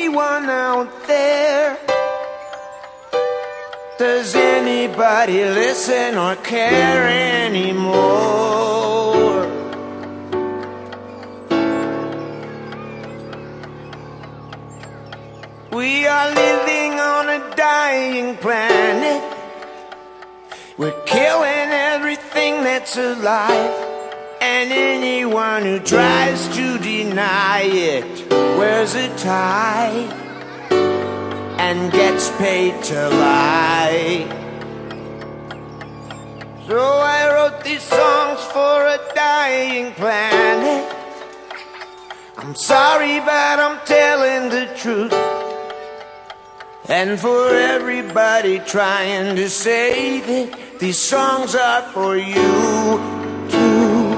anyone out there? Does anybody listen or care anymore? We are living on a dying planet. We're killing everything that's alive, and anyone who tries to deny it wears a tie and gets paid to lie. So I wrote these songs for a dying planet. I'm sorry, but I'm telling the truth. And for everybody trying to save it, these songs are for you too.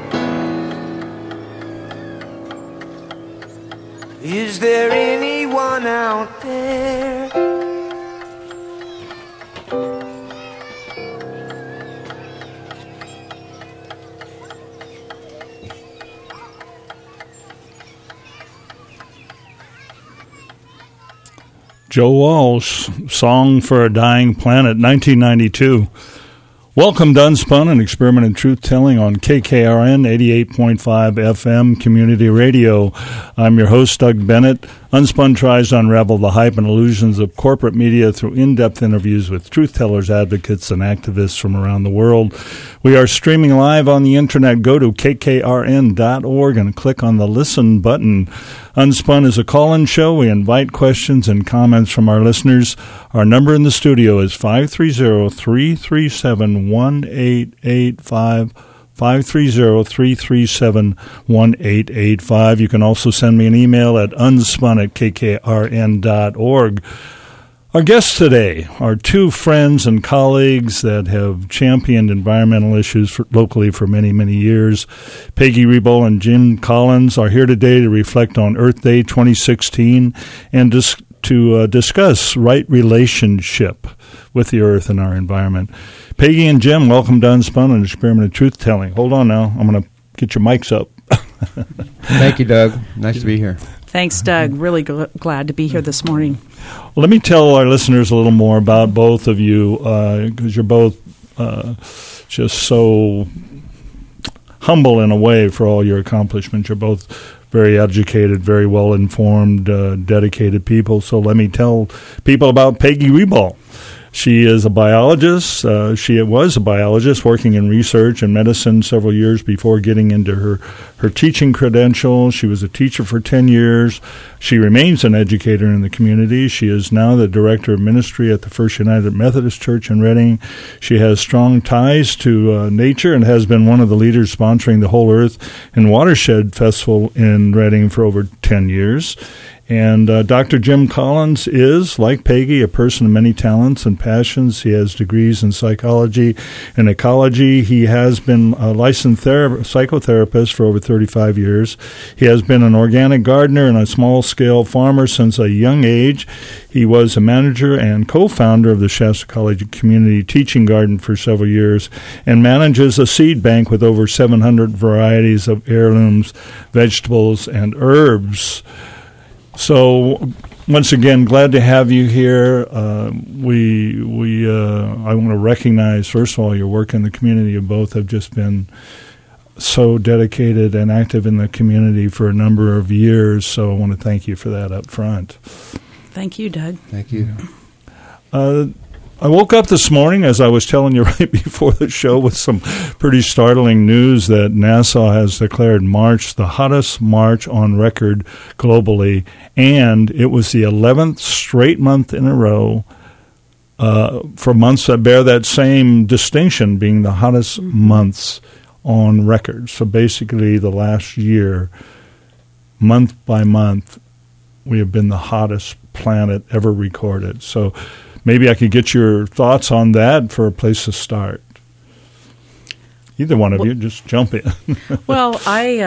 Is there anyone out there? Joe Walsh, Song for a Dying Planet, 1992. Welcome to Unspun, an experiment in truth-telling on KKRN 88.5 FM Community Radio. I'm your host, Doug Bennett. Unspun tries to unravel the hype and illusions of corporate media through in-depth interviews with truth-tellers, advocates, and activists from around the world. We are streaming live on the internet. Go to kkrn.org and click on the Listen button. Unspun is a call-in show. We invite questions and comments from our listeners. Our number in the studio is 530-337-1885. 530-337-1885. You can also send me an email at unspun@kkrn.org. Our guests today are two friends and colleagues that have championed environmental issues locally for many, many years. Peggy Reboll and Jim Collins are here today to reflect on Earth Day 2016 and to discuss right relationship with the earth and our environment. Peggy and Jim, welcome to Unspun, an experiment in truth-telling. Hold on now. I'm going to get your mics up. Thank you, Doug. Nice to be here. Thanks, Doug. Really glad to be here this morning. Well, let me tell our listeners a little more about both of you, because you're both just so humble in a way for all your accomplishments. You're both very educated, very well-informed, dedicated people. So let me tell people about Peggy Reboll. She is a biologist. She was a biologist working in research and medicine several years before getting into her teaching credentials. She was a teacher for 10 years. She remains an educator in the community. She is now the director of ministry at the First United Methodist Church in Redding. She has strong ties to nature and has been one of the leaders sponsoring the Whole Earth and Watershed Festival in Redding for over 10 years. And Dr. Jim Collins is, like Peggy, a person of many talents and passions. He has degrees in psychology and ecology. He has been a licensed psychotherapist for over 35 years. He has been an organic gardener and a small-scale farmer since a young age. He was a manager and co-founder of the Shasta College Community Teaching Garden for several years and manages a seed bank with over 700 varieties of heirlooms, vegetables, and herbs. So, once again, glad to have you here. I want to recognize, first of all, your work in the community. You both have just been so dedicated and active in the community for a number of years. So, I want to thank you for that up front. Thank you, Doug. Thank you. I woke up this morning, as I was telling you right before the show, with some pretty startling news that NASA has declared March the hottest March on record globally, and it was the 11th straight month in a row for months that bear that same distinction, being the hottest months on record. So basically the last year, month by month, we have been the hottest planet ever recorded. So maybe I could get your thoughts on that for a place to start. Either one of you, just jump in. Well,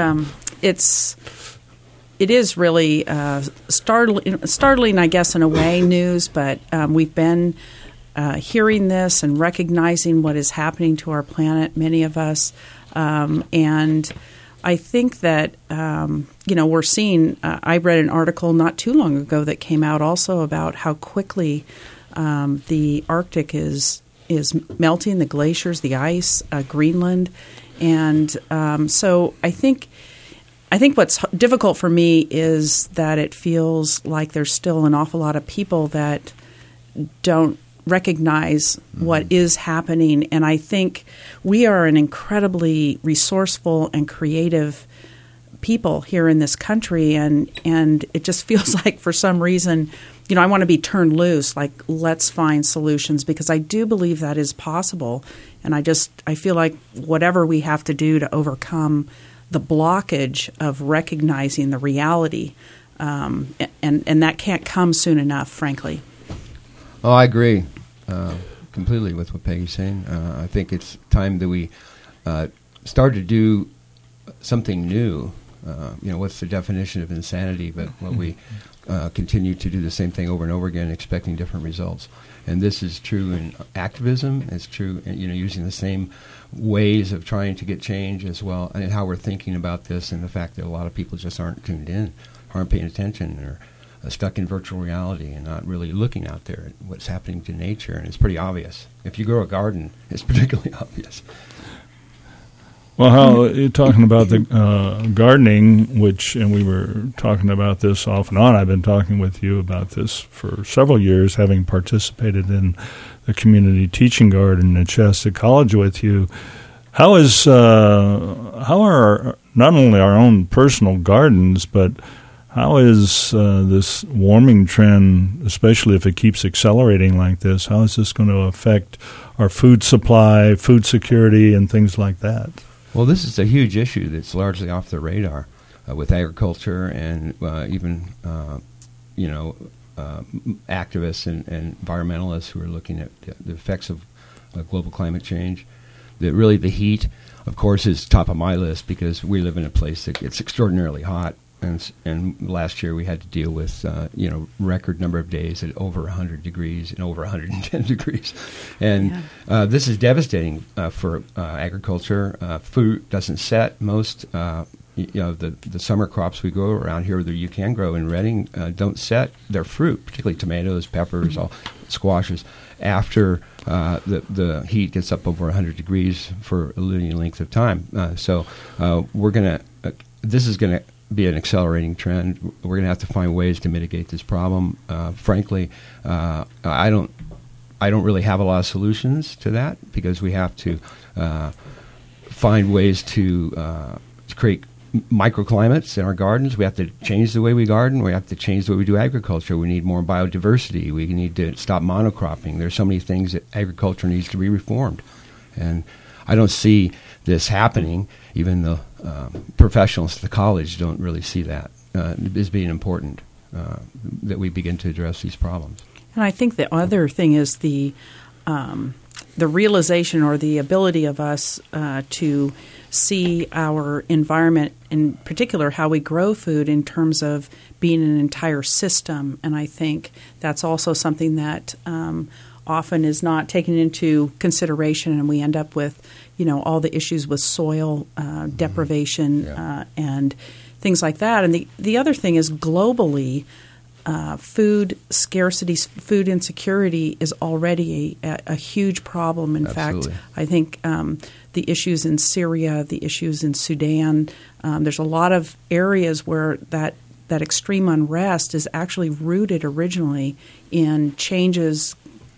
it is really startling, I guess, in a way, news, but we've been hearing this and recognizing what is happening to our planet, many of us, and I think that, we're seeing, I read an article not too long ago that came out also about how quickly the Arctic is melting, the glaciers, the ice, Greenland. And so I think what's difficult for me is that it feels like there's still an awful lot of people that don't recognize what is happening. And I think we are an incredibly resourceful and creative people here in this country. And it just feels like for some reason, I want to be turned loose, like let's find solutions, because I do believe that is possible. And I feel like whatever we have to do to overcome the blockage of recognizing the reality, and that can't come soon enough, frankly. Oh, I agree completely with what Peggy's saying. I think it's time that we start to do something new. What's the definition of insanity? But what we continue to do the same thing over and over again, expecting different results. And this is true in activism. It's true, using the same ways of trying to get change as well, and how we're thinking about this, and the fact that a lot of people just aren't tuned in, aren't paying attention, or stuck in virtual reality and not really looking out there at what's happening to nature. And it's pretty obvious. If you grow a garden, it's particularly obvious. Well, Hal, you're talking about the gardening, and we were talking about this off and on. I've been talking with you about this for several years, having participated in the community teaching garden at Shasta College with you. How are not only our own personal gardens, but how is this warming trend, especially if it keeps accelerating like this, how is this going to affect our food supply, food security, and things like that? Well, this is a huge issue that's largely off the radar with agriculture and even, activists and environmentalists who are looking at the effects of global climate change. The heat, of course, is top of my list because we live in a place that gets extraordinarily hot. And last year we had to deal with record number of days at over 100 degrees and over 110 degrees, and this is devastating for agriculture. Food doesn't set. Most the summer crops we grow around here that you can grow in Redding don't set their fruit, particularly tomatoes, peppers, all squashes, after the heat gets up over 100 degrees for a linear length of time. So this is gonna be an accelerating trend. We're going to have to find ways to mitigate this problem. Frankly, I don't really have a lot of solutions to that because we have to find ways to create microclimates in our gardens. We have to change the way we garden. We have to change the way we do agriculture. We need more biodiversity. We need to stop monocropping. There's so many things that agriculture needs to be reformed. And I don't see this happening, even though professionals at the college don't really see that as being important, that we begin to address these problems. And I think the other thing is the realization or the ability of us to see our environment, in particular how we grow food, in terms of being an entire system. And I think that's also something that often is not taken into consideration, and we end up with all the issues with soil deprivation and things like that. And the other thing is globally, food scarcity, food insecurity is already a huge problem. In Absolutely. fact, I think the issues in Syria, the issues in Sudan, there's a lot of areas where that extreme unrest is actually rooted originally in changes,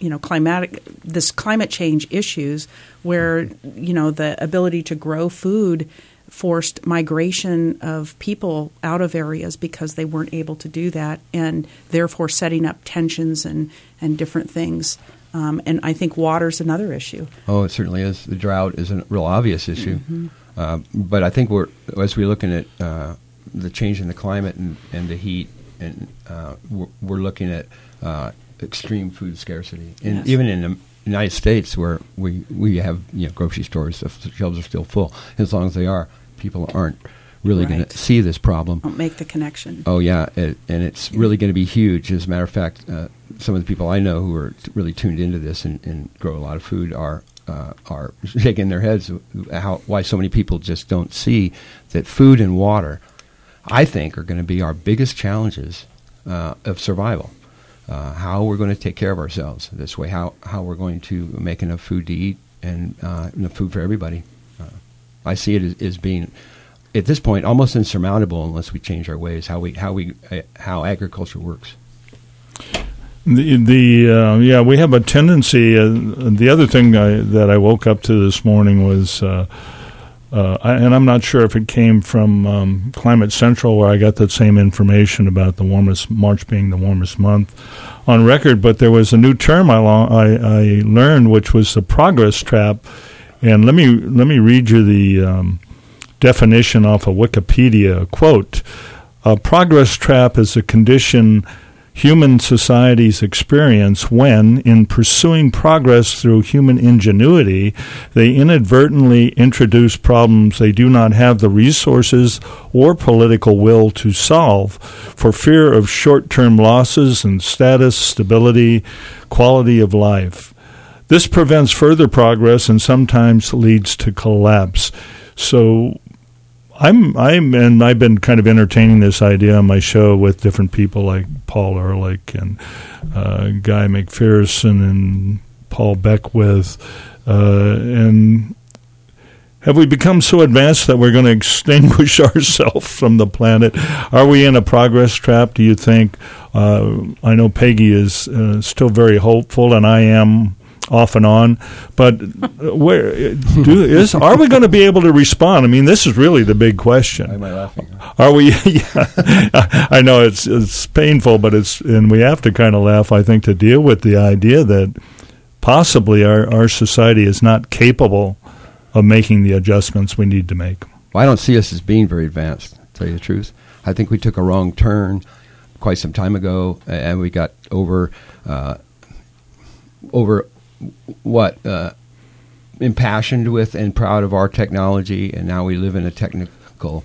climate change issues where, the ability to grow food forced migration of people out of areas because they weren't able to do that, and therefore setting up tensions and different things. And I think water's another issue. Oh, it certainly is. The drought is a real obvious issue. Mm-hmm. But I think as we're looking at the change in the climate and the heat, and we're looking at extreme food scarcity. And yes. Even in the United States, where we have grocery stores, the shelves are still full. As long as they are, people aren't really going to see this problem. Don't make the connection. Oh, yeah, and it's really going to be huge. As a matter of fact, some of the people I know who are really tuned into this and grow a lot of food are are shaking their heads why so many people just don't see that food and water, I think, are going to be our biggest challenges of survival. How we're going to take care of ourselves this way, how we're going to make enough food to eat and enough food for everybody. I see it as being, at this point, almost insurmountable unless we change our ways, how agriculture works. We have a tendency. The other thing that I woke up to this morning was, and I'm not sure if it came from Climate Central, where I got that same information about the warmest March being the warmest month on record. But there was a new term I learned, which was the progress trap. And let me read you the definition off of Wikipedia. Quote: "A progress trap is a condition human societies experience when, in pursuing progress through human ingenuity, they inadvertently introduce problems they do not have the resources or political will to solve, for fear of short-term losses in status, stability, quality of life. This prevents further progress and sometimes leads to collapse." So I've been kind of entertaining this idea on my show with different people like Paul Ehrlich and Guy McPherson and Paul Beckwith. And have we become so advanced that we're going to extinguish ourselves from the planet? Are we in a progress trap, do you think? I know Peggy is still very hopeful, and I am off and on, but are we going to be able to respond? I mean, this is really the big question. Why am I laughing? Are we? Yeah, I know it's painful, but and we have to kind of laugh, I think, to deal with the idea that possibly our society is not capable of making the adjustments we need to make. Well, I don't see us as being very advanced, to tell you the truth. I think we took a wrong turn quite some time ago, and we got impassioned with and proud of our technology, and now we live in a technical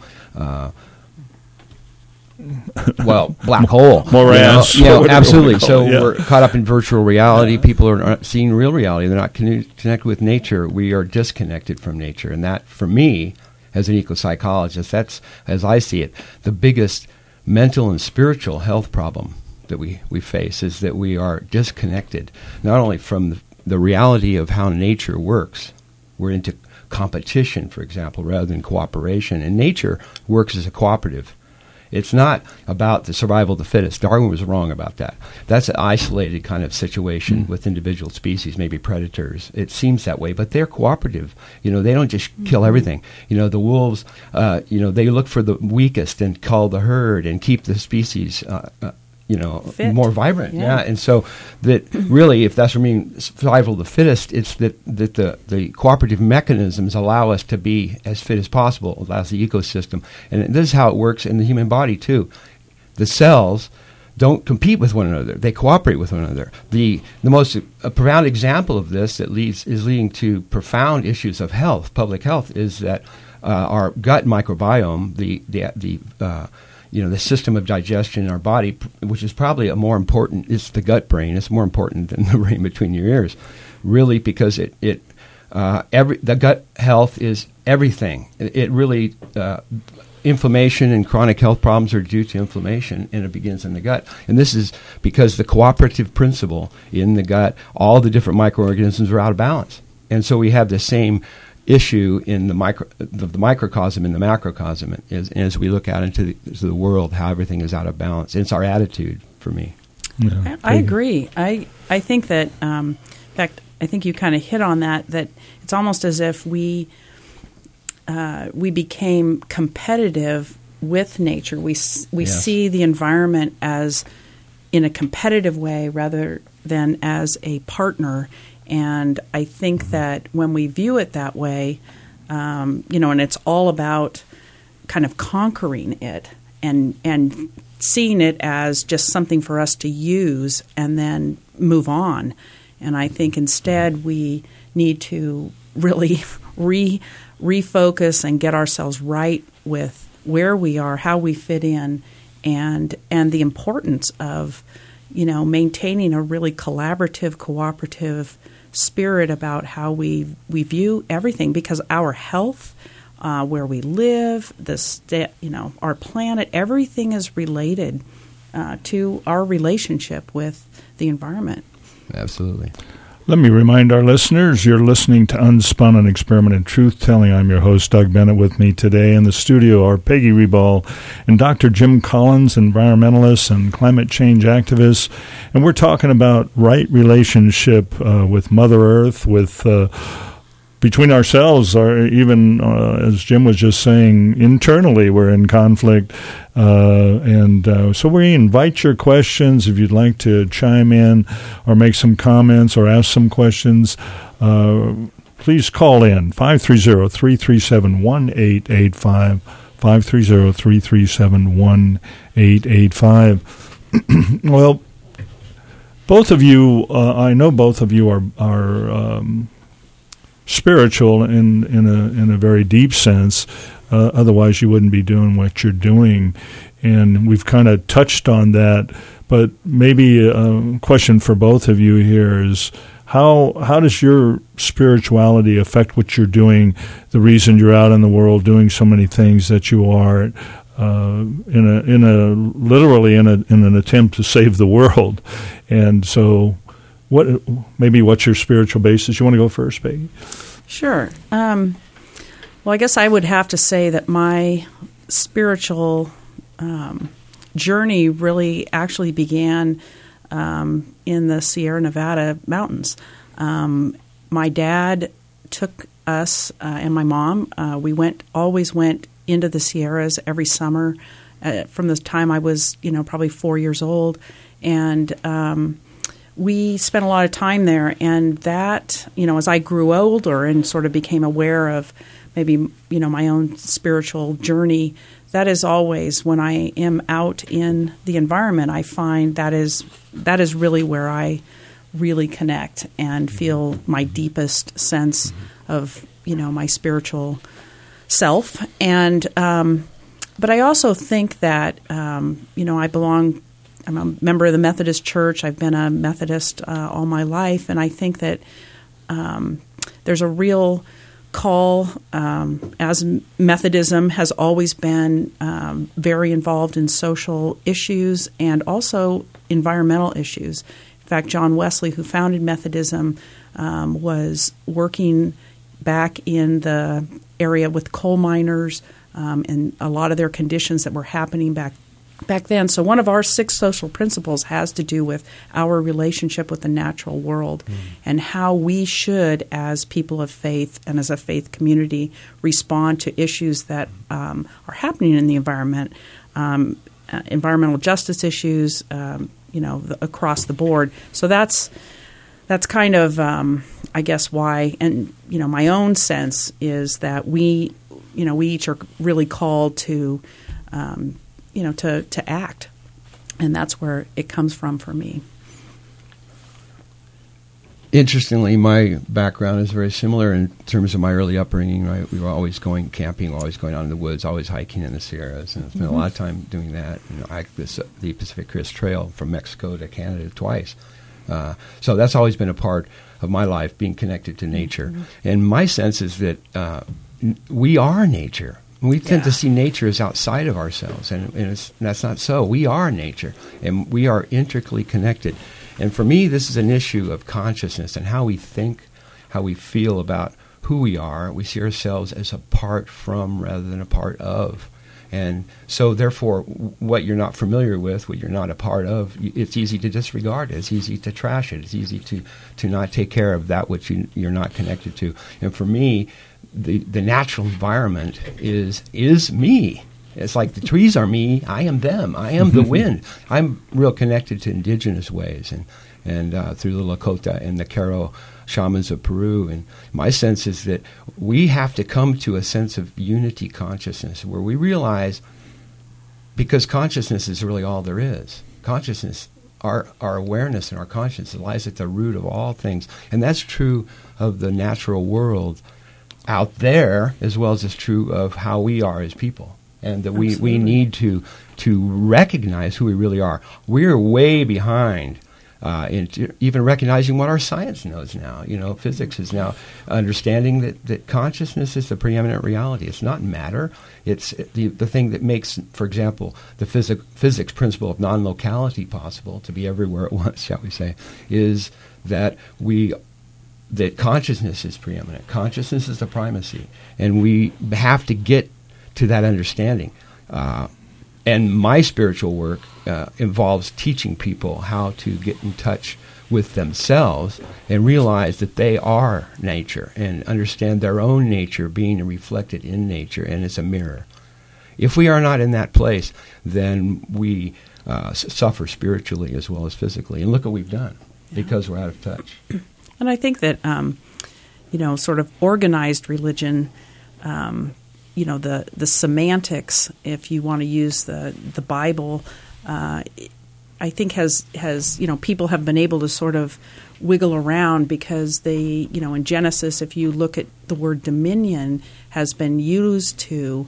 black hole. Morass. Absolutely. So we're caught up in virtual reality. People are not seeing real reality. They're not connected with nature. We are disconnected from nature. And that, for me, as an eco-psychologist, that's, as I see it, the biggest mental and spiritual health problem that we face, is that we are disconnected, not only from the reality of how nature works. We're into competition, for example, rather than cooperation. And nature works as a cooperative. It's not about the survival of the fittest. Darwin was wrong about that. That's an isolated kind of situation with individual species, maybe predators. It seems that way, but they're cooperative. They don't just kill everything. The wolves, they look for the weakest and cull the herd and keep the species fit. More vibrant. Yeah. And so that really, if that's what I mean, survival of the fittest, it's that the cooperative mechanisms allow us to be as fit as possible, allows the ecosystem. And this is how it works in the human body too. The cells don't compete with one another. They cooperate with one another. The most profound example of this that is leading to profound issues of health, public health, is that our gut microbiome, the system of digestion in our body, which is probably it's the gut brain. It's more important than the brain between your ears, really, because the gut health is everything. It really, inflammation and chronic health problems are due to inflammation, and it begins in the gut. And this is because the cooperative principle in the gut, all the different microorganisms are out of balance. And so we have the same issue in the microcosm and the macrocosm as we look out into the world, how everything is out of balance. It's our attitude, for me. Yeah. I agree. I think that, in fact, I think you kind of hit on that it's almost as if we became competitive with nature. We see the environment as in a competitive way rather than as a partner. And I think that when we view it that way, and it's all about kind of conquering it and seeing it as just something for us to use and then move on. And I think instead we need to really refocus and get ourselves right with where we are, how we fit in, and the importance of, maintaining a really collaborative, cooperative spirit about how we view everything, because our health, where we live, our planet, everything is related to our relationship with the environment. Absolutely. Let me remind our listeners, you're listening to Unspun, an Experiment in Truth-Telling. I'm your host, Doug Bennett. With me today in the studio are Peggy Reball and Dr. Jim Collins, environmentalist and climate change activist. And we're talking about right relationship with Mother Earth, with between ourselves, or even, as Jim was just saying, internally we're in conflict. So we invite your questions. If you'd like to chime in or make some comments or ask some questions, please call in 530-337-1885, 530-337-1885. Well, both of you, I know both of you are spiritual in a very deep sense. Otherwise, you wouldn't be doing what you're doing. And we've kind of touched on that. But maybe a question for both of you here is, how does your spirituality affect what you're doing, the reason you're out in the world doing so many things that you are, literally in an attempt to save the world? And so what's your spiritual basis? You want to go first, Peggy? Sure. Well, I guess I would have to say that my spiritual journey really actually began in the Sierra Nevada mountains. My dad took us and my mom. We always went into the Sierras every summer from the time I was, probably 4 years old, and we spent a lot of time there. And that, as I grew older and sort of became aware of maybe, my own spiritual journey, that is always, when I am out in the environment, I find that is really where I really connect and feel my deepest sense of, my spiritual self. And but I also think that, I'm a member of the Methodist Church. I've been a Methodist all my life, and I think that there's a real call, as Methodism has always been very involved in social issues and also environmental issues. In fact, John Wesley, who founded Methodism, was working back in the area with coal miners and a lot of their conditions that were happening back then. So one of our 6 social principles has to do with our relationship with the natural world and how we should, as people of faith and as a faith community, respond to issues that are happening in the environment, environmental justice issues, across the board. So that's kind of, I guess, why. And my own sense is that we each are really called to to act. And that's where it comes from for me. Interestingly, my background is very similar in terms of my early upbringing. Right, we were always going camping, always going out in the woods, always hiking in the Sierras, and spent a lot of time doing that. I hiked the Pacific Crest Trail from Mexico to Canada twice. So that's always been a part of my life, being connected to nature. And my sense is that we are nature. We tend to see nature as outside of ourselves, and that's not so. We are nature, and we are intricately connected. And for me, this is an issue of consciousness and how we think, how we feel about who we are. We see ourselves as apart from rather than a part of. And so, therefore, what you're not familiar with, what you're not a part of, it's easy to disregard it. It's easy to trash it. It's easy to not take care of that which you're not connected to. And for me, the natural environment is me. It's like the trees are me, I am them, I am the wind. I'm real connected to indigenous ways and through the Lakota and the Q'ero shamans of Peru. And my sense is that we have to come to a sense of unity consciousness where we realize, because consciousness is really all there is. Consciousness, our awareness and our consciousness lies at the root of all things. And that's true of the natural world out there as well as it's true of how we are as people. And that we need to recognize who we really are. We're way behind into even recognizing what our science knows now. Physics is now understanding that consciousness is the preeminent reality. It's not matter. It's the thing that makes, for example, the physics principle of non-locality possible, to be everywhere at once, shall we say, is that that consciousness is preeminent. Consciousness is the primacy. And we have to get to that understanding. And my spiritual work involves teaching people how to get in touch with themselves and realize that they are nature and understand their own nature being reflected in nature, and it's a mirror. If we are not in that place, then we suffer spiritually as well as physically. And look what we've done because we're out of touch. And I think that, sort of organized religion, the semantics, if you want to use the Bible, I think has people have been able to sort of wiggle around because they, in Genesis, if you look at the word dominion, has been used to,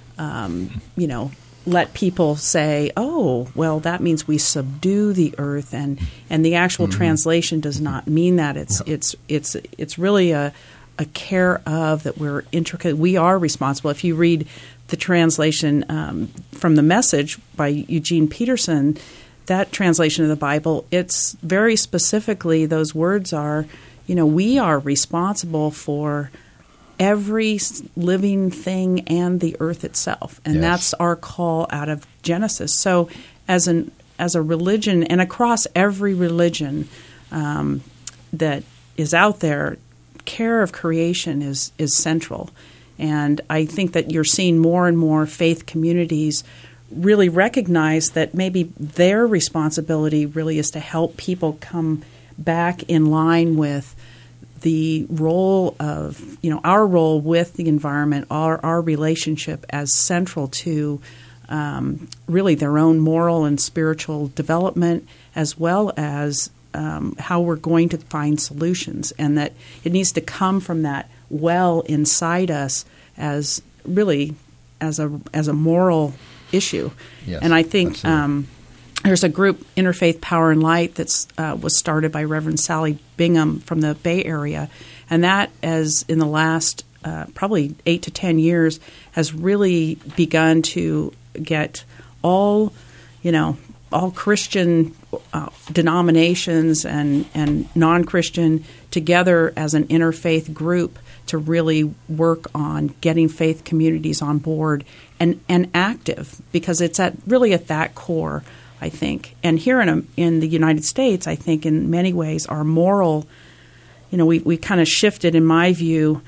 let people say, oh, well, that means we subdue the earth, and the actual translation does not mean that. It's really a care of that we're intricate. We are responsible. If you read the translation from the Message by Eugene Peterson, that translation of the Bible, it's very specifically, those words are, we are responsible for every living thing and the earth itself. And that's our call out of Genesis. So as a religion, and across every religion that is out there, care of creation is central. And I think that you're seeing more and more faith communities really recognize that maybe their responsibility really is to help people come back in line with the role of, our role with the environment, our relationship as central to really their own moral and spiritual development, as well as how we're going to find solutions, and that it needs to come from that well inside us as really as a moral issue. Yes, and I think there's a group, Interfaith Power and Light, that's was started by Reverend Sally Bingham from the Bay Area, and that, as in the last probably 8 to 10 years, has really begun to get all Christian denominations and non-Christian together as an interfaith group to really work on getting faith communities on board and active, because it's at that core, I think. And here in the United States, I think in many ways our moral, we kind of shifted, in my view,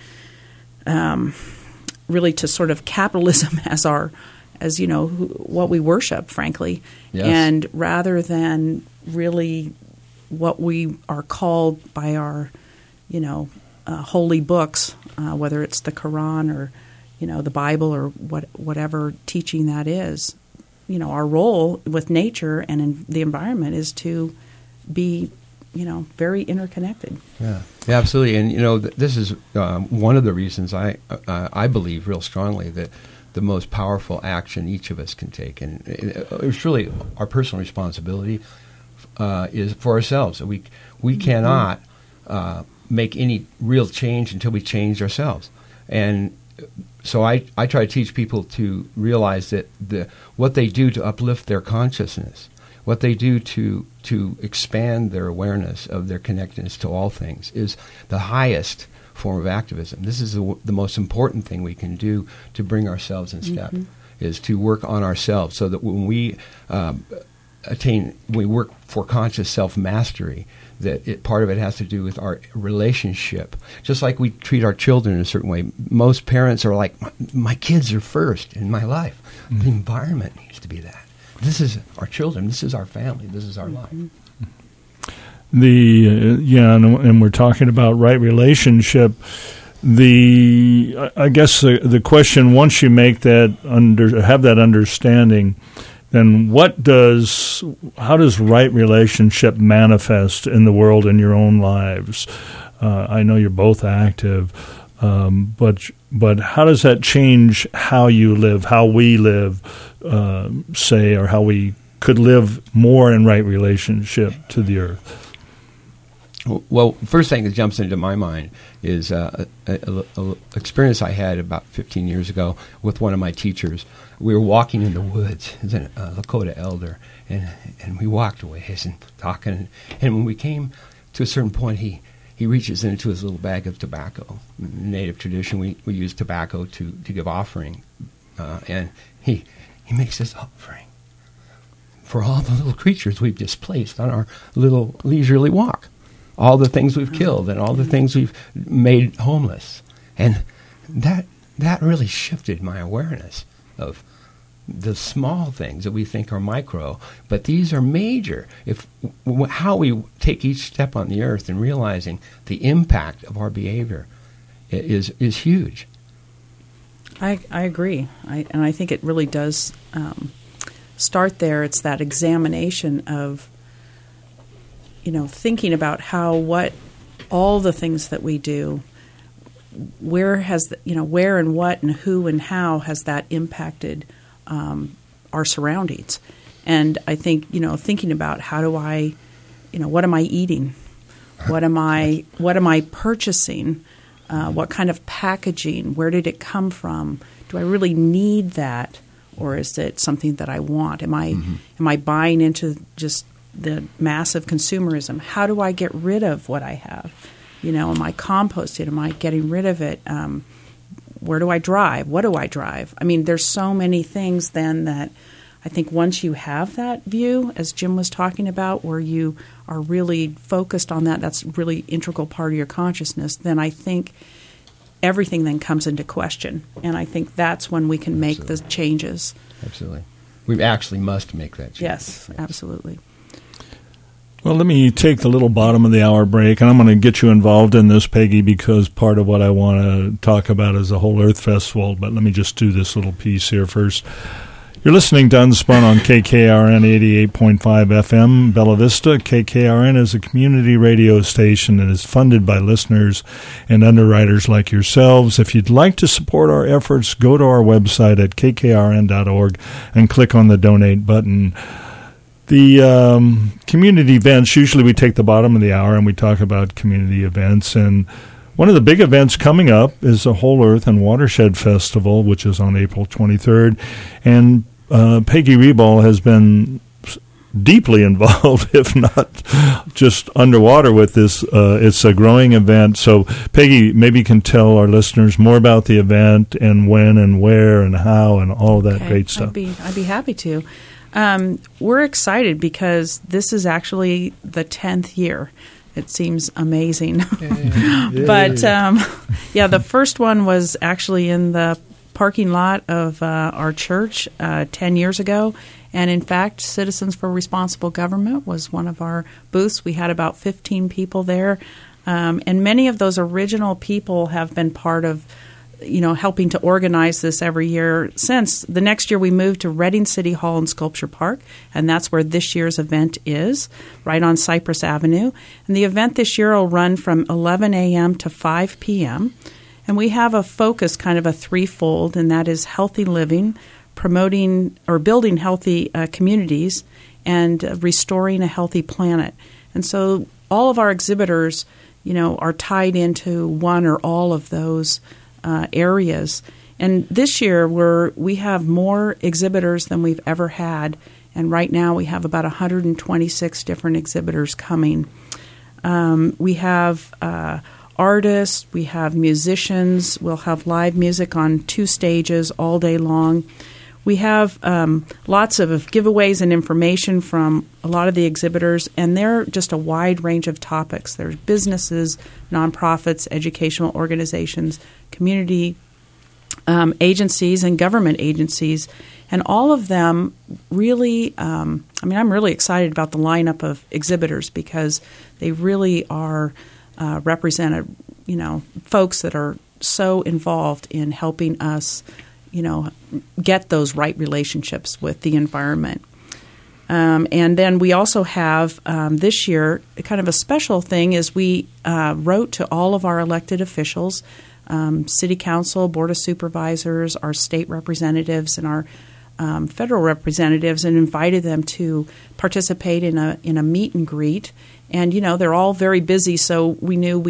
really to sort of capitalism as what we worship, frankly. Yes. And rather than really what we are called by our, holy books, whether it's the Quran or, the Bible or whatever teaching that is, our role with nature and in the environment is to be, very interconnected. Yeah, absolutely. And, this is one of the reasons I believe real strongly that the most powerful action each of us can take, and it's really our personal responsibility, is for ourselves. We cannot make any real change until we change ourselves. And so I try to teach people to realize that what they do to uplift their consciousness, what they do to expand their awareness of their connectedness to all things, is the highest form of activism. This is the most important thing we can do to bring ourselves in step, is to work on ourselves, so that when we work for conscious self-mastery, that part of it has to do with our relationship. Just like we treat our children in a certain way. Most parents are like, my kids are first in my life. The environment needs to be that. This is our children. This is our family. This is our life. And we're talking about right relationship. I guess the question, once you make that have that understanding, then how does right relationship manifest in the world in your own lives? I know you're both active, but how does that change how you live, how we live, or how we could live more in right relationship to the earth? Well, first thing that jumps into my mind is a experience I had about 15 years ago with one of my teachers. We were walking in the woods as a Lakota elder, and we walked away and talking. And when we came to a certain point, he reaches into his little bag of tobacco. In native tradition, we use tobacco to give offering. And he makes this offering for all the little creatures we've displaced on our little leisurely walk. All the things we've killed and all the things we've made homeless. And that really shifted my awareness of the small things that we think are micro, but these are major. How we take each step on the earth and realizing the impact of our behavior is huge. I agree. And I think it really does start there. It's that examination of thinking about what all the things that we do, where and what and who and how has that impacted our surroundings. And I think, thinking about how do I, what am I eating? What am I purchasing? What kind of packaging? Where did it come from? Do I really need that? Or is it something that I want? Am I buying into just the massive consumerism? How do I get rid of what I have? Am I composting? Am I getting rid of it? Where do I drive? What do I drive? I mean, there's so many things then that I think once you have that view, as Jim was talking about, where you are really focused on that's really integral part of your consciousness, then I think everything then comes into question. And I think that's when we can make the changes. Absolutely. We actually must make that change. Yes, absolutely. Well, let me take the little bottom of the hour break, and I'm going to get you involved in this, Peggy, because part of what I want to talk about is the Whole Earth Festival, but let me just do this little piece here first. You're listening to Unspun on KKRN 88.5 FM, Bella Vista. KKRN is a community radio station and is funded by listeners and underwriters like yourselves. If you'd like to support our efforts, go to our website at kkrn.org and click on the donate button. The community events, usually we take the bottom of the hour and we talk about community events. And one of the big events coming up is the Whole Earth and Watershed Festival, which is on April 23rd. And Peggy Riebal has been deeply involved, if not just underwater with this. It's a growing event. So, Peggy, maybe you can tell our listeners more about the event and when and where and how and all of that great stuff. I'd be happy to. We're excited because this is actually the 10th year. It seems amazing. But, the first one was actually in the parking lot of our church 10 years ago. And, in fact, Citizens for Responsible Government was one of our booths. We had about 15 people there. And many of those original people have been part of helping to organize this every year since. The next year we moved to Reading City Hall and Sculpture Park, and that's where this year's event is, right on Cypress Avenue. And the event this year will run from 11 a.m. to 5 p.m., and we have a focus, kind of a threefold, and that is healthy living, promoting or building healthy communities, and restoring a healthy planet. And so all of our exhibitors, are tied into one or all of those areas. And this year we have more exhibitors than we've ever had, and right now we have about 126 different exhibitors coming. We have artists, we have musicians, we'll have live music on 2 stages all day long. We have lots of giveaways and information from a lot of the exhibitors, and they're just a wide range of topics. There's businesses, nonprofits, educational organizations, community agencies, and government agencies. And all of them really, I'm really excited about the lineup of exhibitors because they really are represented, folks that are so involved in helping us get those right relationships with the environment. And then we also have this year, kind of a special thing is we wrote to all of our elected officials, City Council, Board of Supervisors, our state representatives, and our federal representatives and invited them to participate in a meet and greet. And they're all very busy, so we knew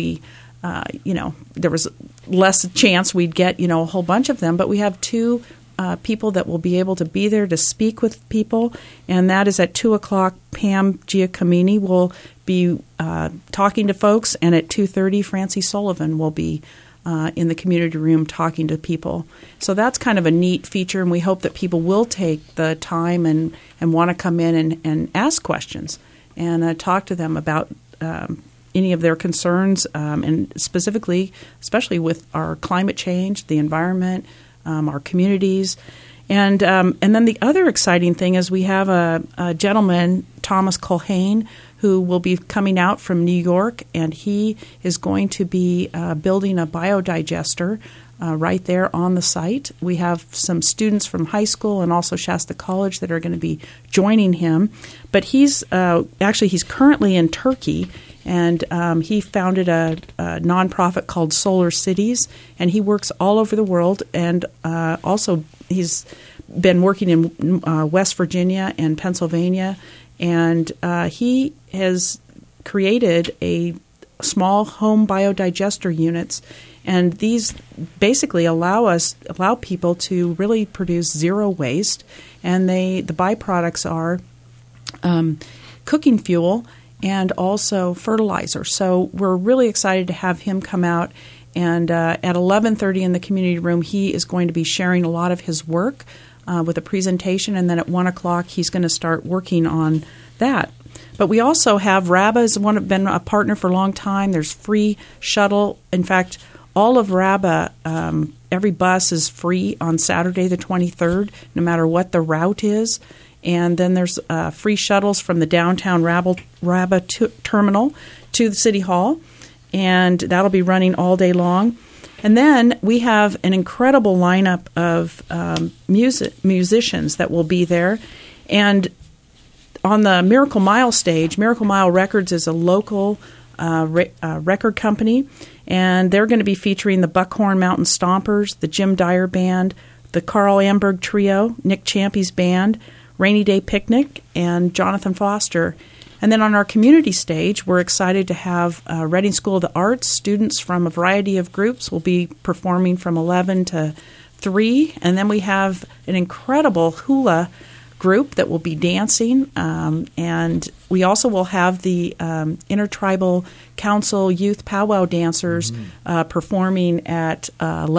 there was less chance we'd get a whole bunch of them. But we have two people that will be able to be there to speak with people, and that is at 2:00. Pam Giacomini will be talking to folks, and at 2:30, Francie Sullivan will be in the community room talking to people. So that's kind of a neat feature, and we hope that people will take the time and want to come in and ask questions and talk to them about any of their concerns, and specifically, especially with our climate change, the environment, our communities. And then the other exciting thing is we have a gentleman, Thomas Culhane, who will be coming out from New York, and he is going to be building a biodigester right there on the site. We have some students from high school and also Shasta College that are going to be joining him. But he's currently in Turkey, and he founded a nonprofit called Solar Cities, and he works all over the world. And also he's been working in West Virginia and Pennsylvania, and he has created a small home biodigester units, and these basically allow people to really produce zero waste, and the byproducts are cooking fuel and also fertilizer. So we're really excited to have him come out, and at 11:30 in the community room, he is going to be sharing a lot of his work with a presentation, and then at 1:00 he's going to start working on that. But we also have RABA has been a partner for a long time. There's free shuttle. In fact, all of RABA, every bus is free on Saturday the 23rd, no matter what the route is. And then there's free shuttles from the downtown RABA terminal to the City Hall, and that'll be running all day long. And then we have an incredible lineup of musicians that will be there. And on the Miracle Mile stage, Miracle Mile Records is a local record company, and they're going to be featuring the Buckhorn Mountain Stompers, the Jim Dyer Band, the Carl Amberg Trio, Nick Champy's band, Rainy Day Picnic, and Jonathan Foster. And then on our community stage, we're excited to have Reading School of the Arts. Students from a variety of groups will be performing from 11 to 3. And then we have an incredible hula group that will be dancing. And we also will have the Intertribal Council Youth Powwow Dancers performing at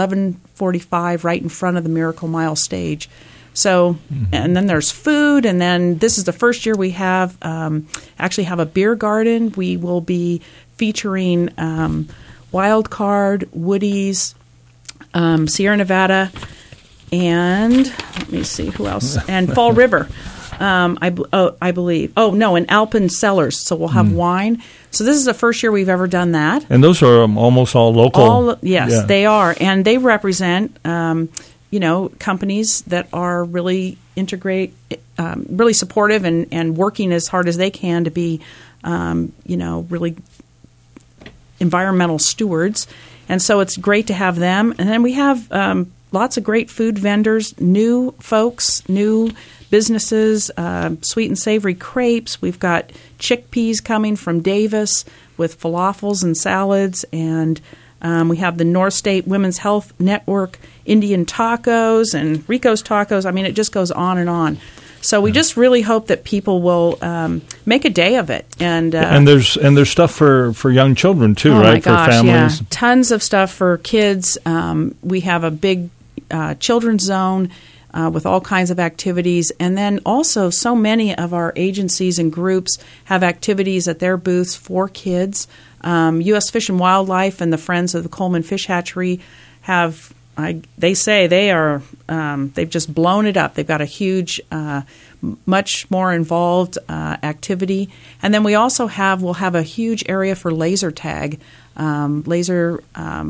11:45 right in front of the Miracle Mile stage. So, and then there's food, and then this is the first year we have actually have a beer garden. We will be featuring Wild Card, Woody's, Sierra Nevada, and let me see who else, and Fall River, I believe. Oh no, and Alpen Cellars. So we'll have wine. So this is the first year we've ever done that. And those are almost all local. Yes, they are, and they represent. Companies that are really really supportive and working as hard as they can to be, really environmental stewards. And so it's great to have them. And then we have lots of great food vendors, new folks, new businesses, sweet and savory crepes. We've got chickpeas coming from Davis with falafels and salads, and we have the North State Women's Health Network Indian tacos and Rico's tacos. I mean, it just goes on and on. So we just really hope that people will make a day of it. And there's stuff for young children too, right? My gosh, for families. Yeah. Tons of stuff for kids. We have a big children's zone with all kinds of activities. And then also so many of our agencies and groups have activities at their booths for kids. U.S. Fish and Wildlife and the Friends of the Coleman Fish Hatchery have, they say they are, they've just blown it up. They've got a huge, much more involved activity. And then we also we'll have a huge area for laser tag. Laser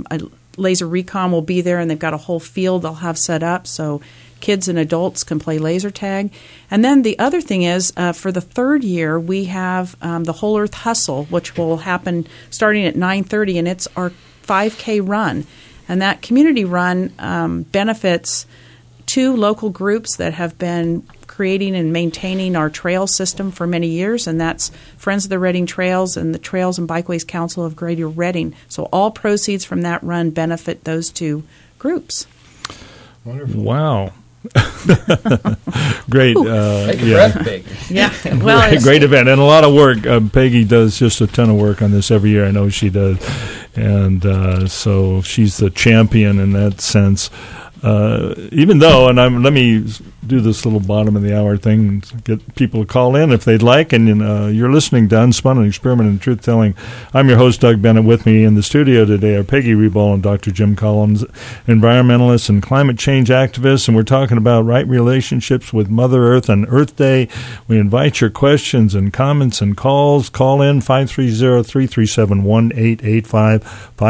Recon will be there, and they've got a whole field they'll have set up so kids and adults can play laser tag. And then the other thing is, for the third year, we have the Whole Earth Hustle, which will happen starting at 9:30, and it's our 5K run. And that community run benefits 2 local groups that have been creating and maintaining our trail system for many years, and that's Friends of the Reading Trails and the Trails and Bikeways Council of Greater Reading. So all proceeds from that run benefit those 2 groups. Wonderful. Wow. Great. Take a breath, Peggy. Yeah. Well, great event and a lot of work. Peggy does just a ton of work on this every year. I know she does. And so she's the champion in that sense. Even though, and let me do this little bottom of the hour thing, get people to call in if they'd like. And you're listening to Unspun, an Experiment in Truth Telling. I'm your host, Doug Bennett. With me in the studio today are Peggy Reball and Dr. Jim Collins, environmentalists and climate change activists. And we're talking about right relationships with Mother Earth on Earth Day. We invite your questions and comments and calls. Call in 530-337-1885,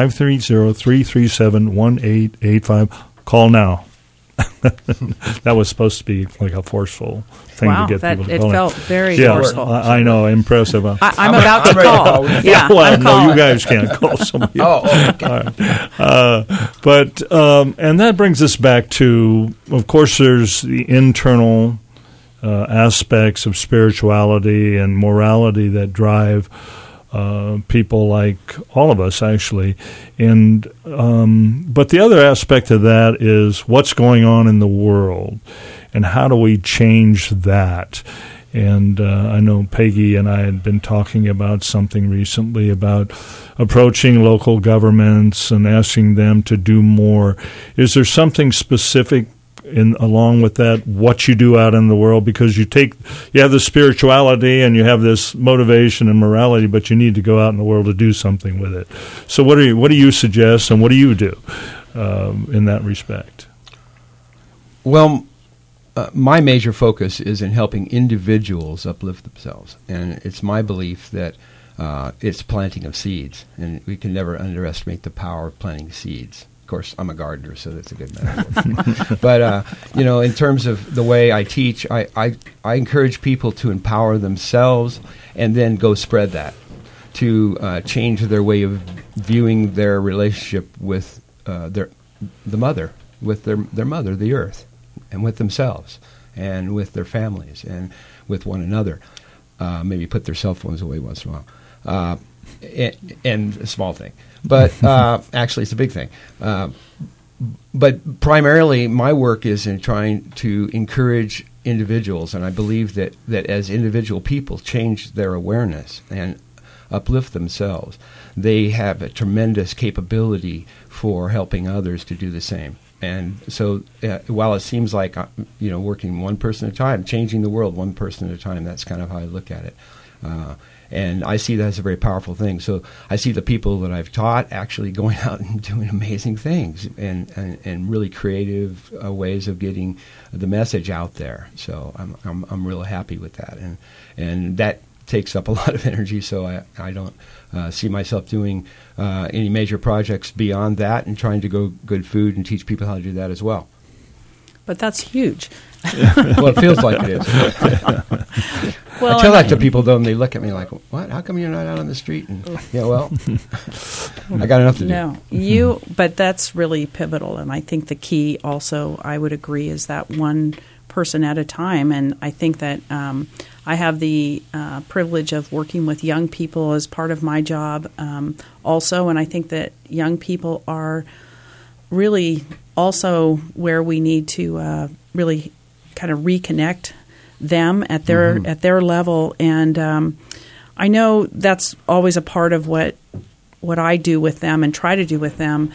530-337-1885. Call now. That was supposed to be like a forceful thing to get people to call in. It felt very forceful. I know, impressive. I'm about to call. Yeah, well, I'm no, calling. you guys can't call somebody. Okay. All right. And that brings us back to, of course, there's the internal aspects of spirituality and morality that drive people like all of us, actually. And but the other aspect of that is what's going on in the world and how do we change that. And I know Peggy and I had been talking about something recently about approaching local governments and asking them to do more. Is there something specific along with that, what you do out in the world? Because you have the spirituality and you have this motivation and morality, but you need to go out in the world to do something with it. So what do you suggest, and what do you do in that respect? Well, my major focus is in helping individuals uplift themselves, and it's my belief that it's planting of seeds, and we can never underestimate the power of planting seeds. Of course, I'm a gardener, so that's a good metaphor. But, in terms of the way I teach, I encourage people to empower themselves and then go spread that, to change their way of viewing their relationship with the mother, with their mother, the earth, and with themselves, and with their families, and with one another. Maybe put their cell phones away once in a while. And a small thing. But actually, it's a big thing. But primarily, my work is in trying to encourage individuals, and I believe that as individual people change their awareness and uplift themselves, they have a tremendous capability for helping others to do the same. And so while it seems like, working one person at a time, changing the world one person at a time, that's kind of how I look at it. And I see that as a very powerful thing. So I see the people that I've taught actually going out and doing amazing things and really creative ways of getting the message out there. So I'm really happy with that. And that takes up a lot of energy, so I don't see myself doing any major projects beyond that, and trying to go good food and teach people how to do that as well. But that's huge. Well, it feels like it is. Well, I tell that to people, though, and they look at me like, what? How come you're not out on the street? And I got enough to do. No, but that's really pivotal. And I think the key also, I would agree, is that one person at a time. And I think that I have the privilege of working with young people as part of my job also. And I think that young people are really also where we need to really kind of reconnect them at their level. And I know that's always a part of what I do with them and try to do with them.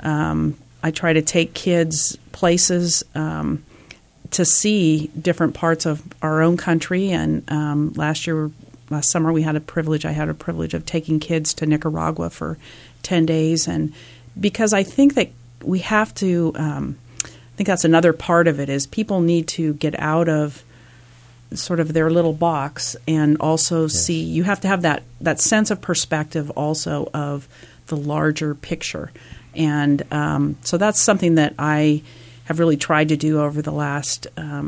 I try to take kids places to see different parts of our own country. And last summer I had a privilege of taking kids to Nicaragua for 10 days. And because I think that we have to, I think that's another part of it, is people need to get out of sort of their little box and also see, you have to have that sense of perspective also of the larger picture. And so that's something that I have really tried to do over the last,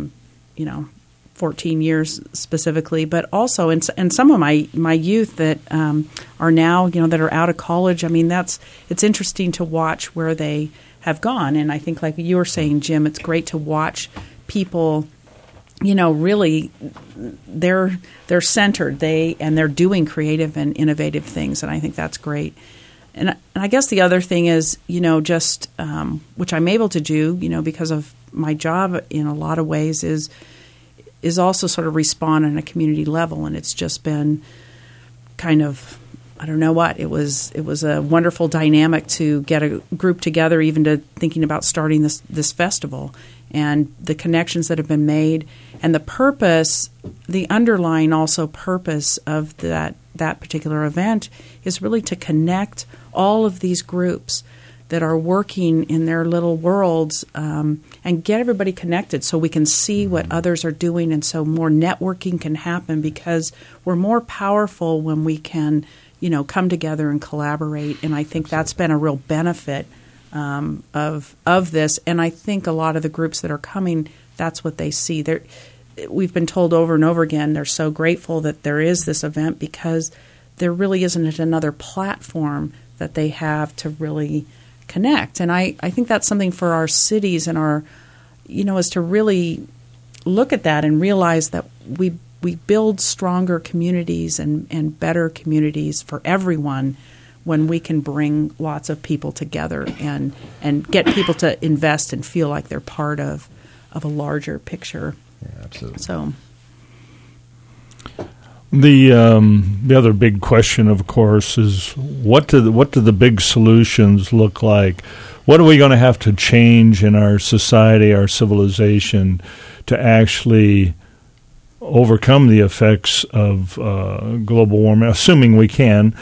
14 years specifically, but also in some of my youth that are now, that are out of college. I mean, it's interesting to watch where they have gone. And I think, like you were saying, Jim, it's great to watch people, really they're centered. They're doing creative and innovative things, and I think that's great. And I guess the other thing is, just which I'm able to do, because of my job in a lot of ways, is also sort of respond on a community level. And it's just been kind of, I don't know what, it was a wonderful dynamic to get a group together, even to thinking about starting this festival, and the connections that have been made, and the purpose, the underlying also purpose of that particular event is really to connect all of these groups that are working in their little worlds, and get everybody connected so we can see what others are doing, and so more networking can happen, because we're more powerful when we can, come together and collaborate. And I think that's been a real benefit of this. And I think a lot of the groups that are coming, that's what they see. We've been told over and over again, they're so grateful that there is this event, because there really isn't another platform that they have to really connect. And I think that's something for our cities and our, is to really look at that and realize that we build stronger communities and better communities for everyone when we can bring lots of people together and get people to invest and feel like they're part of a larger picture. Yeah, absolutely. So the other big question, of course, is what do the big solutions look like? What are we going to have to change in our society, our civilization, to actually overcome the effects of global warming, assuming we can,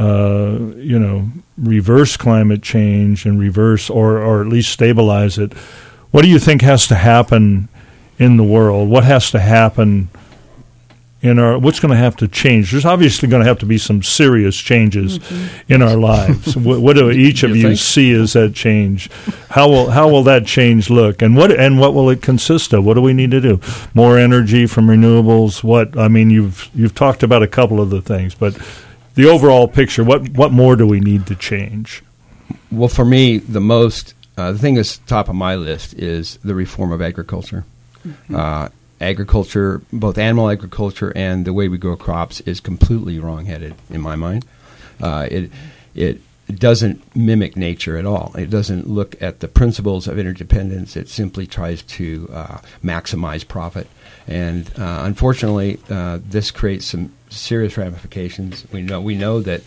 reverse climate change and reverse or at least stabilize it? What do you think has to happen in the world? What has to happen what's going to have to change? There's obviously going to have to be some serious changes in our lives. What do each of you see as that change? How will that change look? And what will it consist of? What do we need to do? More energy from renewables? You've talked about a couple of the things, but the overall picture, what more do we need to change? Well, for me, the thing that's top of my list is the reform of agriculture. Agriculture, both animal agriculture and the way we grow crops, is completely wrong-headed in my mind. It doesn't mimic nature at all. It doesn't look at the principles of interdependence. It simply tries to maximize profit. And unfortunately, this creates some serious ramifications. We know that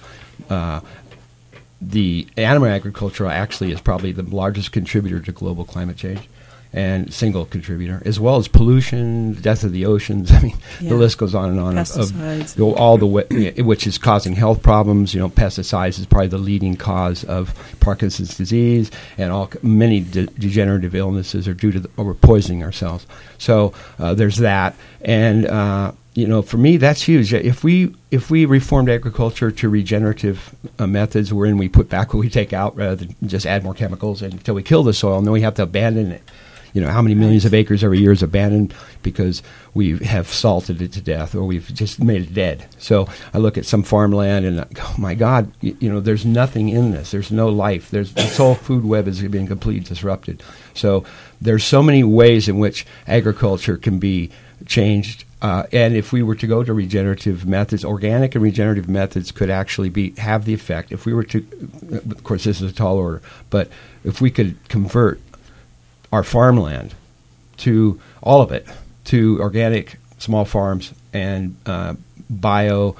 the animal agriculture actually is probably the largest contributor to global climate change, and single contributor, as well as pollution, the death of the oceans. The list goes on and on. Pesticides. All the which is causing health problems. Pesticides is probably the leading cause of Parkinson's disease, and many degenerative illnesses are due to we're poisoning ourselves. So there's that, and for me, that's huge. If we reformed agriculture to regenerative methods, wherein we put back what we take out rather than just add more chemicals until we kill the soil, and then we have to abandon it. How many millions of acres every year is abandoned because we have salted it to death, or we've just made it dead. So I look at some farmland and, oh my God, there's nothing in this. There's no life. This whole food web is being completely disrupted. So there's so many ways in which agriculture can be changed. And if we were to go to regenerative methods, organic and regenerative methods could actually have the effect. If we were to, of course, this is a tall order, but if we could convert our farmland to all of it, to organic small farms and bio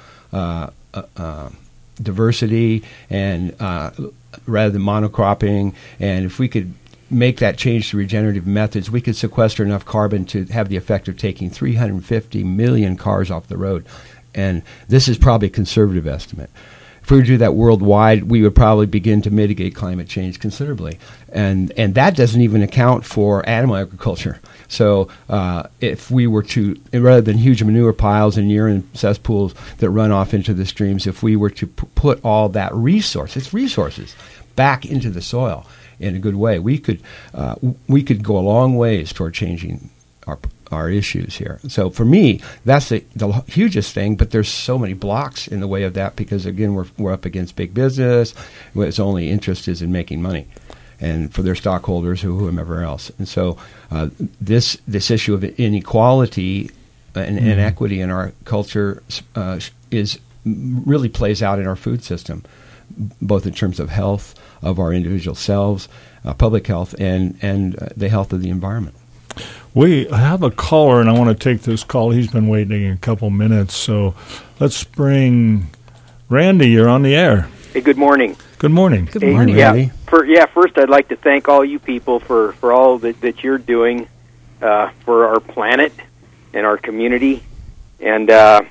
diversity, and rather than monocropping, and if we could make that change to regenerative methods, we could sequester enough carbon to have the effect of taking 350 million cars off the road. And this is probably a conservative estimate. If we were to do that worldwide, we would probably begin to mitigate climate change considerably. And that doesn't even account for animal agriculture. So if we were to, rather than huge manure piles and urine cesspools that run off into the streams, if we were to put all that resources back into the soil in a good way, we could go a long ways toward changing our issues here. So for me, that's the hugest thing, but there's so many blocks in the way of that because, again, we're up against big business. Its only interest is in making money. and for their stockholders or whomever else. And so this issue of inequality and inequity in our culture really plays out in our food system, both in terms of health of our individual selves, public health, and the health of the environment. We have a caller, and I want to take this call. He's been waiting a couple minutes, so let's bring Randy. You're on the air. Hey, good morning. Good morning. Good morning. Randy. First I'd like to thank all you people for all that you're doing for our planet and our community, and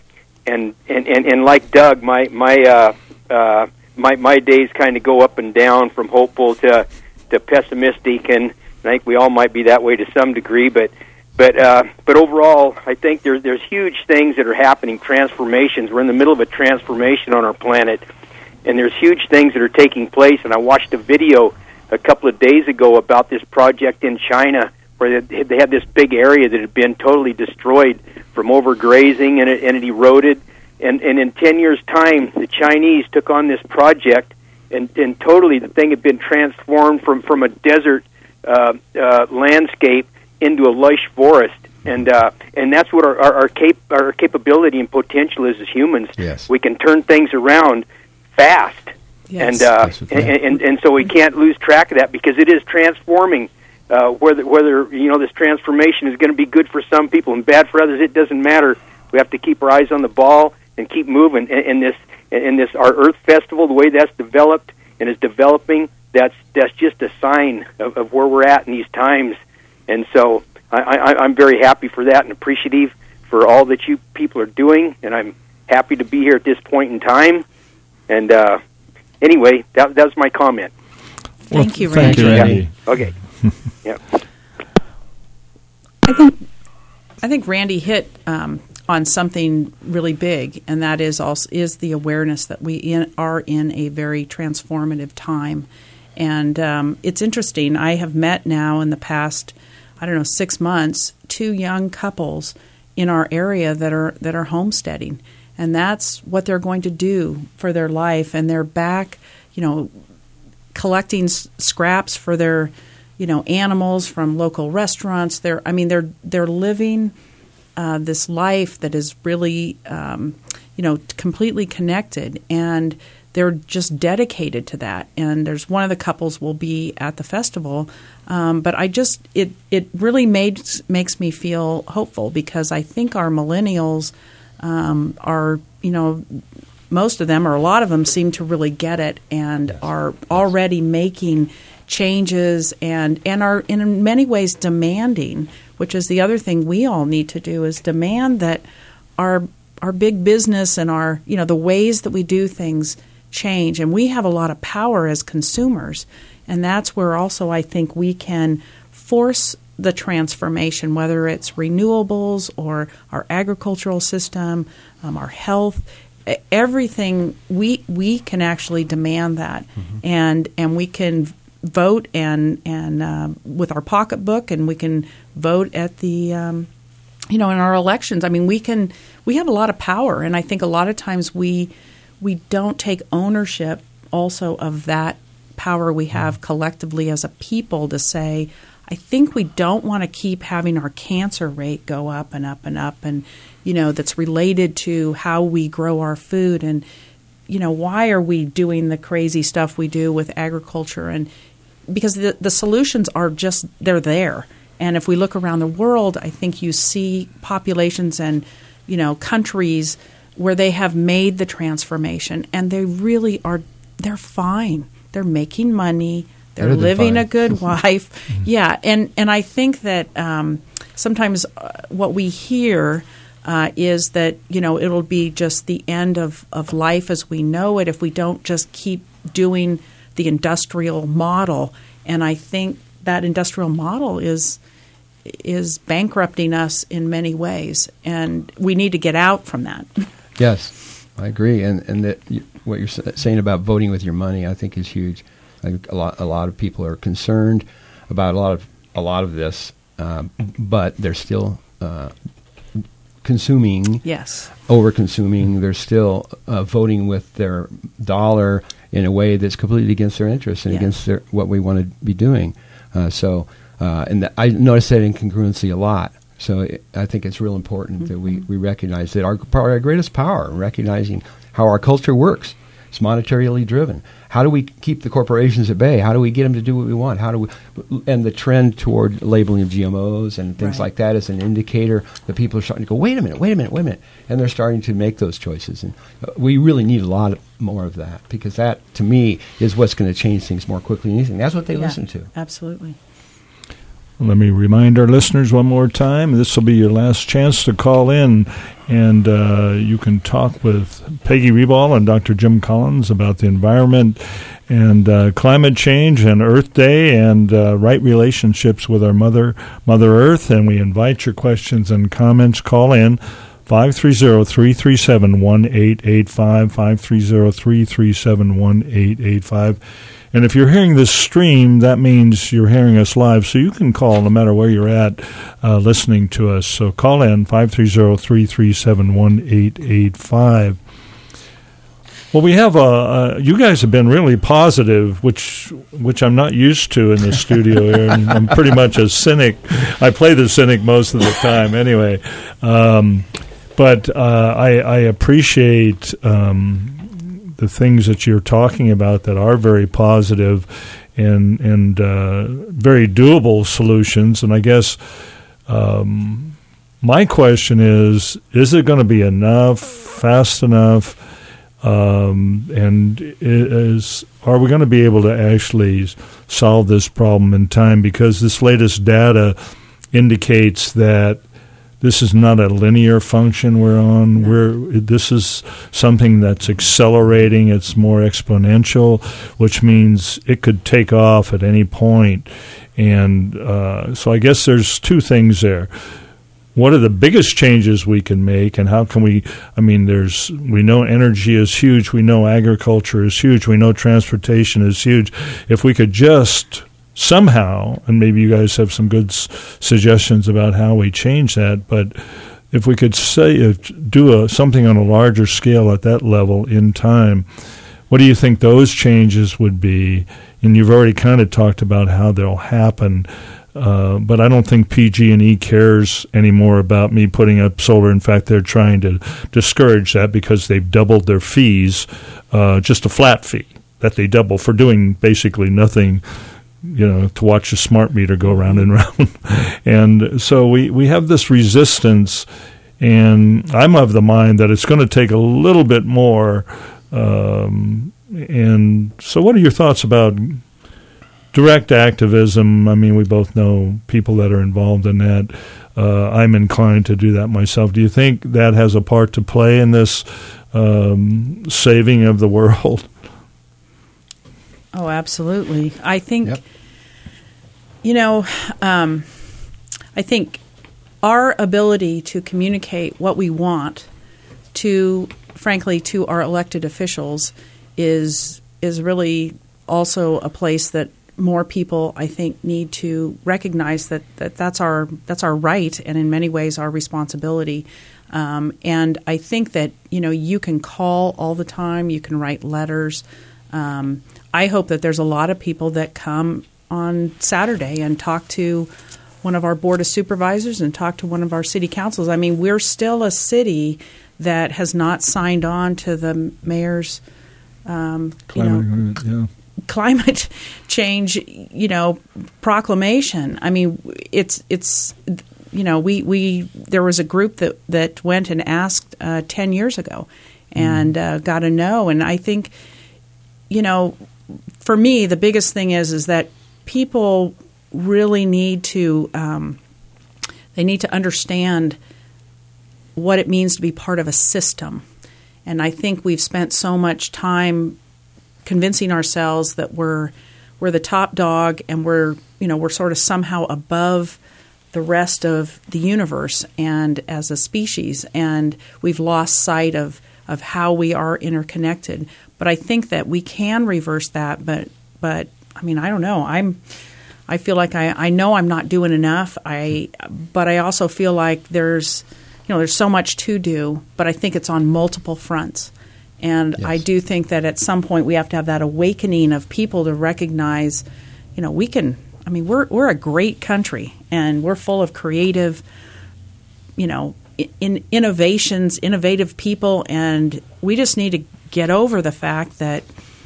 like Doug, my days kind of go up and down from hopeful to pessimistic, and I think we all might be that way to some degree, but overall, I think there's huge things that are happening, transformations. We're in the middle of a transformation on our planet, and there's huge things that are taking place. And I watched a video a couple of days ago about this project in China where they had this big area that had been totally destroyed from overgrazing, and it eroded. And in 10 years' time, the Chinese took on this project, and totally the thing had been transformed from a desert landscape into a lush forest, and that's what our capability and potential is as humans. Yes. We can turn things around fast, Yes. and so we can't lose track of that because it is transforming. Whether this transformation is going to be good for some people and bad for others, it doesn't matter. We have to keep our eyes on the ball and keep moving. And this our Earth Festival, the way that's developed and is developing, that's just a sign of where we're at in these times. And so I'm very happy for that and appreciative for all that you people are doing, and I'm happy to be here at this point in time. And anyway, that was my comment. Thank you, Thank Randy. you, Randy. Yeah. Okay. Yeah. I think Randy hit on something really big, and that is the awareness that we are in a very transformative time. And it's interesting. I have met now in the past, 6 months, 2 young couples in our area that are homesteading, and that's what they're going to do for their life. And they're back, collecting scraps for their, animals from local restaurants. They're living this life that is really, completely connected, and they're just dedicated to that. And there's one of the couples will be at the festival, but it really makes me feel hopeful because I think our millennials are, most of them or a lot of them seem to really get it and are already making changes and are in many ways demanding, which is the other thing we all need to do, is demand that our big business and our, the ways that we do things change. And we have a lot of power as consumers. And that's where also I think we can force the transformation, whether it's renewables or our agricultural system, our health, everything. We can actually demand that, and we can vote and with our pocketbook, and we can vote at the in our elections. I mean, we have a lot of power, and I think a lot of times we don't take ownership also of that power we have collectively as a people to say, I think we don't want to keep having our cancer rate go up and up and up, and that's related to how we grow our food, and why are we doing the crazy stuff we do with agriculture? And because the solutions are just, they're there. And if we look around the world, I think you see populations and countries where they have made the transformation, and they really are, they're fine. They're making money. They're living a good life. Yeah, and I think that sometimes what we hear is that, it'll be just the end of life as we know it if we don't just keep doing the industrial model. And I think that industrial model is bankrupting us in many ways, and we need to get out from that. Yes, I agree. And that what you're saying about voting with your money, I think, is huge. I think a lot of people are concerned about a lot of this, but they're still consuming, Yes. over-consuming. They're still voting with their dollar in a way that's completely against their interests and against what we want to be doing. I notice that incongruency a lot. So I think it's real important that we recognize that our greatest power, recognizing how our culture works, it's monetarily driven. How do we keep the corporations at bay? How do we get them to do what we want? And the trend toward labeling of GMOs and things like that is an indicator that people are starting to go, wait a minute. And they're starting to make those choices. And we really need a lot more of that, because that, to me, is what's going to change things more quickly than anything. That's what they listen to. Absolutely. Let me remind our listeners one more time, this will be your last chance to call in, and you can talk with Peggy Reball and Dr. Jim Collins about the environment and climate change and Earth Day and right relationships with our Mother Earth. And we invite your questions and comments. Call in 530-337-1885, 530-337-1885. And if you're hearing this stream, that means you're hearing us live, so you can call no matter where you're at listening to us. So call in, 530-337-1885. Well, we have you guys have been really positive, which I'm not used to in the studio here, and I'm pretty much a cynic. I play the cynic most of the time anyway. But I appreciate the things that you're talking about that are very positive and very doable solutions. And I guess my question is it going to be enough, fast enough, and are we going to be able to actually solve this problem in time? Because this latest data indicates that this is not a linear function we're on. This is something that's accelerating. It's more exponential, which means it could take off at any point. And so I guess there's two things there. What are the biggest changes we can make, and how can we? I mean, we know energy is huge. We know agriculture is huge. We know transportation is huge. If we could just somehow, and maybe you guys have some good suggestions about how we change that, but if we could do something on a larger scale at that level in time, what do you think those changes would be? And you've already kind of talked about how they'll happen, but I don't think PG&E cares anymore about me putting up solar. In fact, they're trying to discourage that because they've doubled their fees, just a flat fee that they double for doing basically nothing, to watch a smart meter go round and round. And so we have this resistance, and I'm of the mind that it's going to take a little bit more. And so what are your thoughts about direct activism? I mean, we both know people that are involved in that. I'm inclined to do that myself. Do you think that has a part to play in this saving of the world? Oh, absolutely. I think, I think our ability to communicate what we want to our elected officials is really also a place that more people, I think, need to recognize that's our right, and in many ways our responsibility. And I think that, you can call all the time, you can write letters. I hope that there's a lot of people that come on Saturday and talk to one of our board of supervisors and talk to one of our city councils. I mean, we're still a city that has not signed on to the mayor's, climate change, proclamation. I mean, it's there was a group that went and asked 10 years ago and got a no. And I think, for me, the biggest thing is that people really need to they need to understand what it means to be part of a system. And I think we've spent so much time convincing ourselves that we're the top dog, and we're sort of somehow above the rest of the universe and as a species, and we've lost sight of how we are interconnected. But I think that we can reverse that. But I mean, I don't know. I feel like I know I'm not doing enough. But I also feel like there's there's so much to do, but I think it's on multiple fronts. And I do think that at some point we have to have that awakening of people to recognize, we're a great country, and we're full of creative, innovations, innovative people, and we just need to get over the fact that,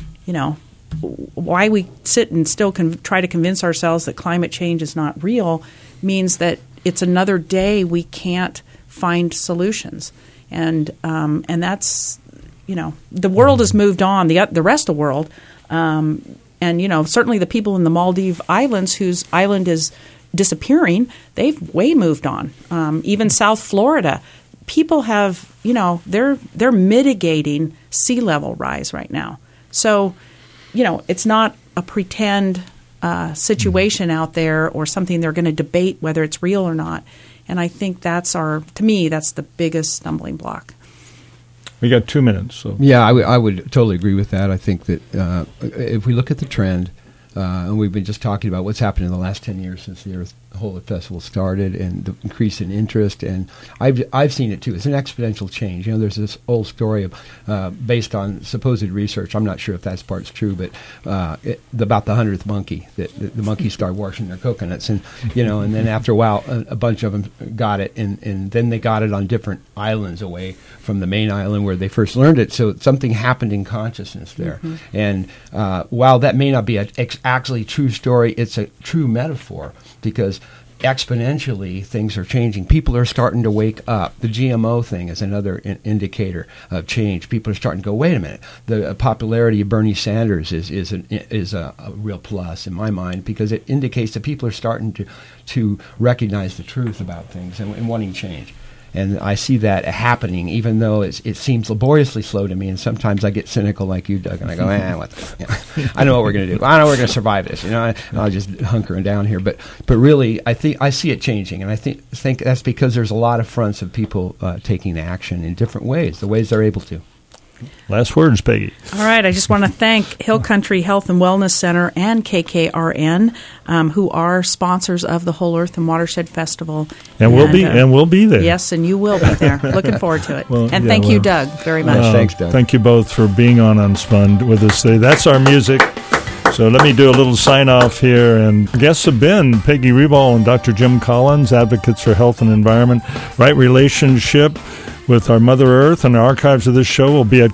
why we sit and still try to convince ourselves that climate change is not real means that it's another day we can't find solutions. And that's, the world has moved on, the rest of the world, and, certainly the people in the Maldives Islands whose island is disappearing, they've way moved on. Even South Florida, people have, they're mitigating sea level rise right now. So, it's not a pretend situation out there or something they're going to debate whether it's real or not. And I think to me, that's the biggest stumbling block. We got 2 minutes. So. Yeah, I would totally agree with that. I think that if we look at the trend, and we've been just talking about what's happened in the last 10 years since the Whole Earth Festival started, and the increase in interest, and I've seen it too. It's an exponential change. There's this old story of based on supposed research. I'm not sure if that part's true, but about the 100th monkey, that the monkeys started washing their coconuts, and and then after a while, a bunch of them got it, and then they got it on different islands away from the main island where they first learned it. So something happened in consciousness there, and while that may not be an actually true story, it's a true metaphor, because exponentially things are changing. People are starting to wake up. The GMO thing is another indicator of change. People are starting to go, wait a minute. The popularity of Bernie Sanders is a real plus in my mind, because it indicates that people are starting to recognize the truth about things and wanting change. And I see that happening, even though it seems laboriously slow to me. And sometimes I get cynical like you, Doug, and I go, I know what we're going to do. I know we're going to survive this. I'll just hunkering down here. But really, I think I see it changing, and I think that's because there's a lot of fronts of people taking action in different ways, the ways they're able to. Last words, Peggy. All right. I just want to thank Hill Country Health and Wellness Center and KKRN, who are sponsors of the Whole Earth and Watershed Festival. And we'll be there. Yes, and you will be there. Looking forward to it. Thank you, Doug, very much. Thanks, Doug. Thank you both for being on Unspun with us today. That's our music. So let me do a little sign-off here. And guests have been Peggy Reball and Dr. Jim Collins, advocates for health and environment, right relationship with our Mother Earth, and the archives of this show will be at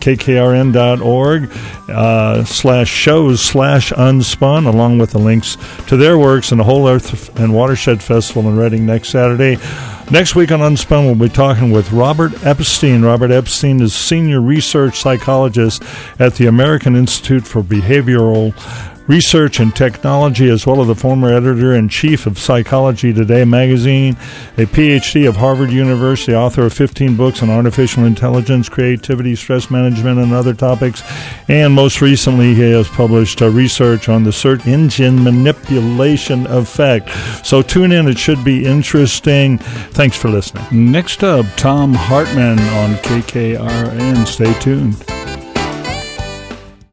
kkrn.org/shows/unspun, along with the links to their works and the Whole Earth and Watershed Festival in Reading next Saturday. Next week on Unspun, we'll be talking with Robert Epstein. Robert Epstein is Senior Research Psychologist at the American Institute for Behavioral Research and Technology, as well as the former editor-in-chief of Psychology Today magazine, a Ph.D. of Harvard University, author of 15 books on artificial intelligence, creativity, stress management, and other topics. And most recently, he has published research on the search engine manipulation effect. So tune in. It should be interesting. Thanks for listening. Next up, Tom Hartman on KKRN. Stay tuned.